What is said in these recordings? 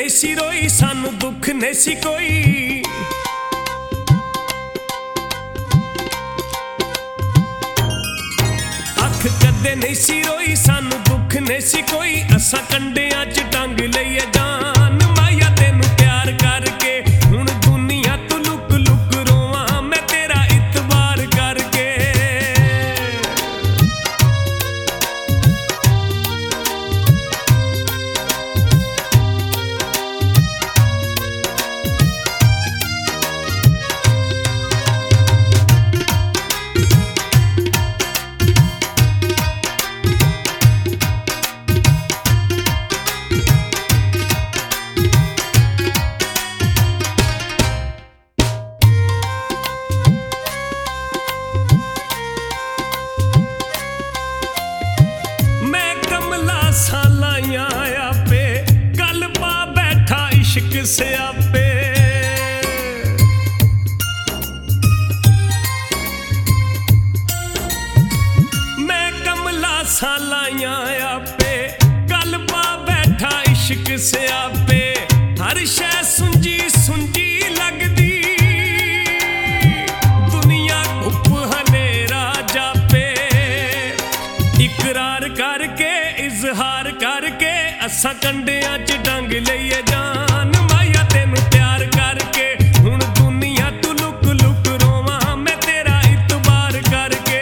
नहीं सी रोई सानू दुख नहीं सी कोई। अख कदे नहीं सी रोई सानू दुख नहीं सी कोई। असा कंडियां च टंग लईए जान माया तेनू प्यार करके। हुण दुनिया तू लुक लुक रोवां मैं तेरा इतबार करके। सालाइयां आपे गल पा बैठा इश्क से आपे। मैं कमला सालाइयां आपे गल पा बैठा इश्क से आपे। हर शै सुंजी सुंजी लगदी दुनिया घुप हनेरा जापे। इकरार करके इजहार करके असा कंडियां च डंग लईए जान माया तेनू प्यार करके। हुण दुनिया तू लुक लुक रोवां मैं तेरा इतबार करके।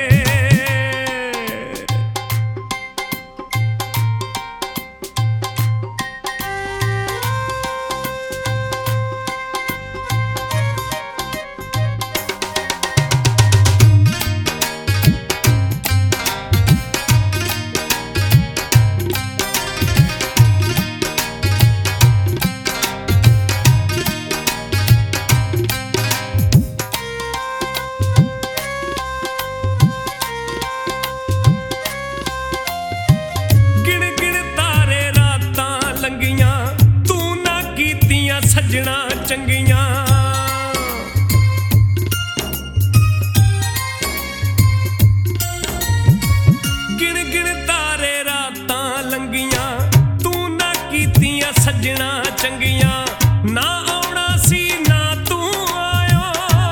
सजना चंगियां गिन गिन तारे रातां लंगियां तू ना कीतियां सजना चंगियां। ना आउणा सी ना तू आयो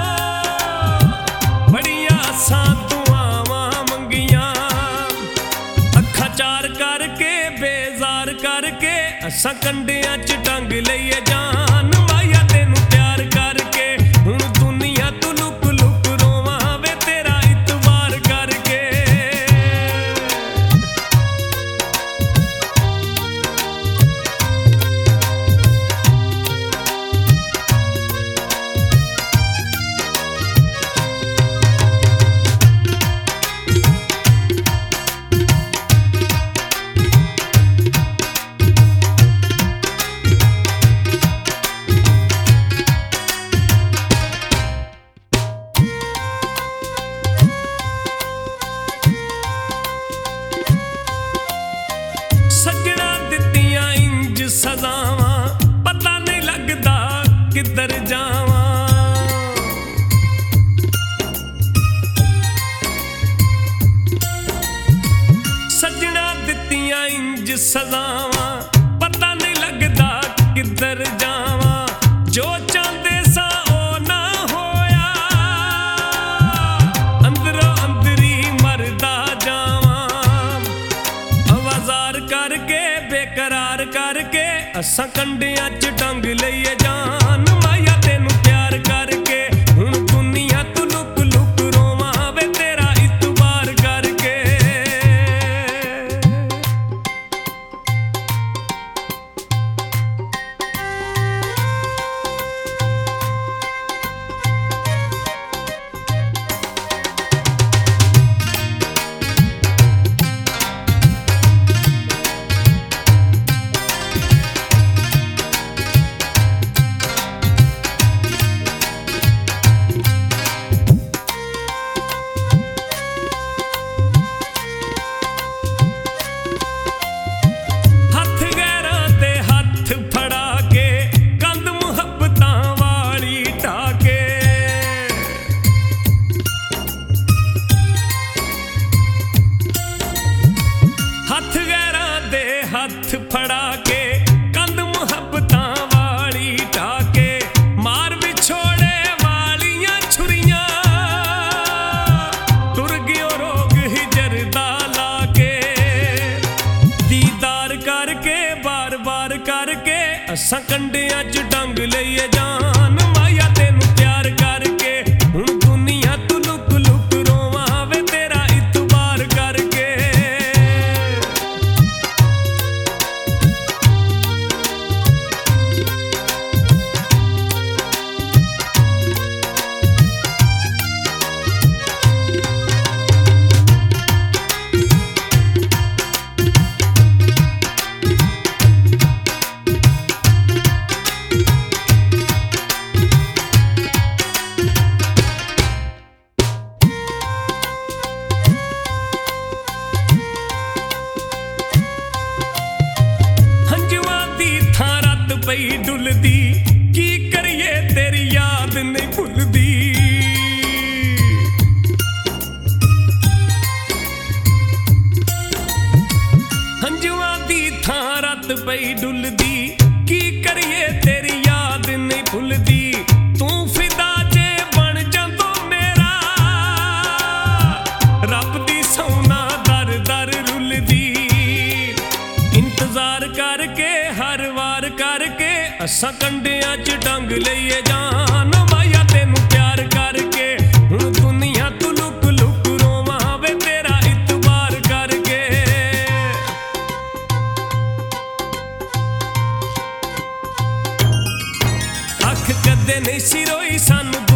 बड़ियां आसां दुआवां मंगियां। अखां चार करके बेजार करके असां कंडियां च टंग लईए जान माया तेनू प्यार करके। हुण दुनिया तू लुक लुक रोवां वे तेरा इतबार करके। सजना दित्तियां इंज सजावां पता नहीं लगदा किधर जावां। सजना दित्तियां इंज सजावां पता नहीं लगदा किधर जावां। जो चाहते सा ओ ना होया अंदरों अंदरी मरदा जावां। आवाज़ार करके बेकरार करके असां कंडियां च डंग लईए जान माया तेनू प्यार करके। हुण दुनिया तू लुक लुक रोवां वे तेरा इतबार करके। ਅਸਾਂ ਕੰਡਿਆਂ 'ਚ ਡੰਗ ਲਈਏ ਜਾਨ ਮਾਇਆ ਤੈਨੂੰ ਪਿਆਰ ਕਰਕੇ ਹੁਣ ਦੁਨੀਆ ਤੋਂ ਲੁਕ ਲੁਕ ਰੋਵਾਂ ਵੇ ਤੇਰਾ ਇਤਬਾਰ ਕਰਕੇ ਪਈ ਡੁੱਲਦੀ ਕੀ ਕਰੀਏ ਤੇਰੀ ਯਾਦ ਨਹੀਂ ਭੁੱਲਦੀ ਹੰਝੂਆਂ ਦੀ ਥਾਂ ਰਾਤ ਪਈ ਡੁੱਲਦੀ ਕੀ ਕਰੀਏ ਤੇਰੀ ਯਾਦ ਨਹੀਂ ਭੁੱਲਦੀ ਤੂੰ ਫਿਦਾ ਜੇ ਬਣ ਜਾਂਦੋ ਮੇਰਾ ਰੱਬ ਦੀ ਸੌਣਾ ਦਰ ਦਰ ਰੁੱਲਦੀ ਇੰਤਜ਼ਾਰ ਕਰਕੇ ਹਰ ਵਾਰ ਕਰਕੇ ਅਸਾਂ ਕੰਡਿਆਂ 'ਚ ਡੰਗ ਲਈਏ ਜਾਨ ਮਾਇਆ ਤੈਨੂੰ ਪਿਆਰ ਕਰਕੇ ਹੁਣ ਦੁਨੀਆ ਤੋਂ ਲੁਕ ਲੁਕ ਰੋਵਾਂ ਵੇ ਤੇਰਾ ਇਤਬਾਰ ਕਰਕੇ ਅੱਖ ਕਦੇ ਨਹੀਂ ਸੀ ਰੋਈ ਸਾਨੂੰ